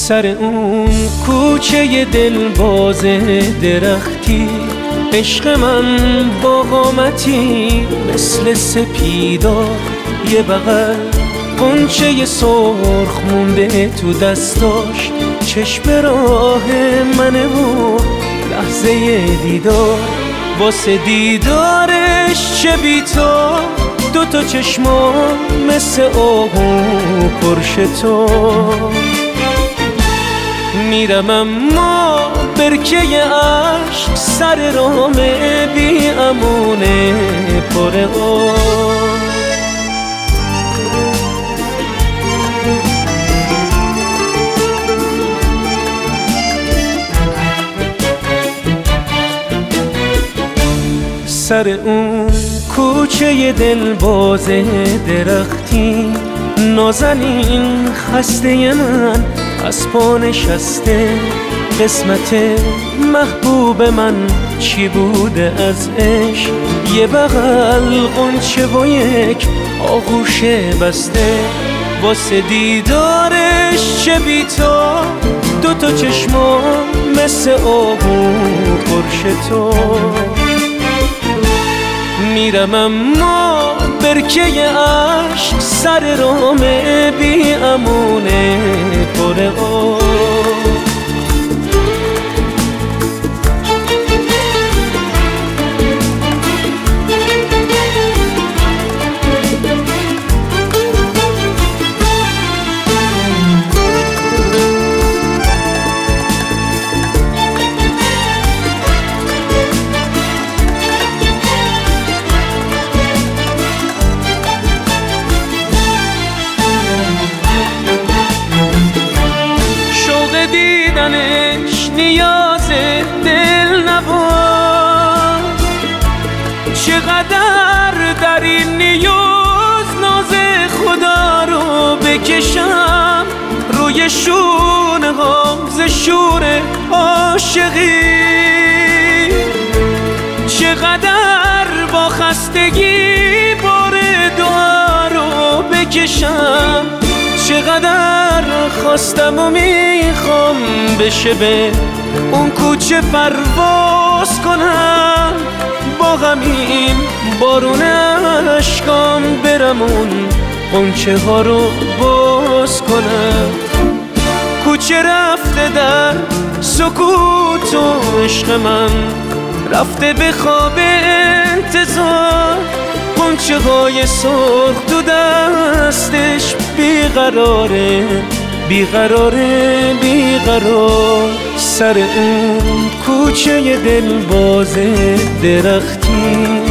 سر اون کوچه دلباز درختی، عشق من با قامتی مثل سپیدار، یه بغل غنچه سرخ مونده تو دستاش، چشم راه منه و لحظه دیدار، واسه دیدارش چه بی تو، دوتا چشما مثل آهو پرش تو. میرم اما برکه عشق سر رام بی امونه پر آب. سر اون کوچه دلباز درختی، نازنین خسته من از پا نشسته، قسمت محبوب من چی بوده از عشق، یه بغل غنچه و یک آغوش بسته، واسه دیدارش چه بی تو، دوتا چشما مثل آهو پرش تو. میرم اما برکه عشق سر رام بی امونه پر آب. دیدنش نیاز دل نبود، چقدر در این نیاز ناز خدا رو بکشم روی شونه هام ز شور عاشقی، چقدر با خستگی بار دعا رو بکشم، چقدر خواستم و میخوام بشه به اون کوچه پرواز کنم، با غمین بارون اشکام برم اون غنچه ها رو باز کنم. کوچه رفته در سکوت و عشق من رفته به خواب انتظار، غنچه های سرخ تو دستش بیقراره بیقراره بیقرار. سر اون کوچه دلباز درختی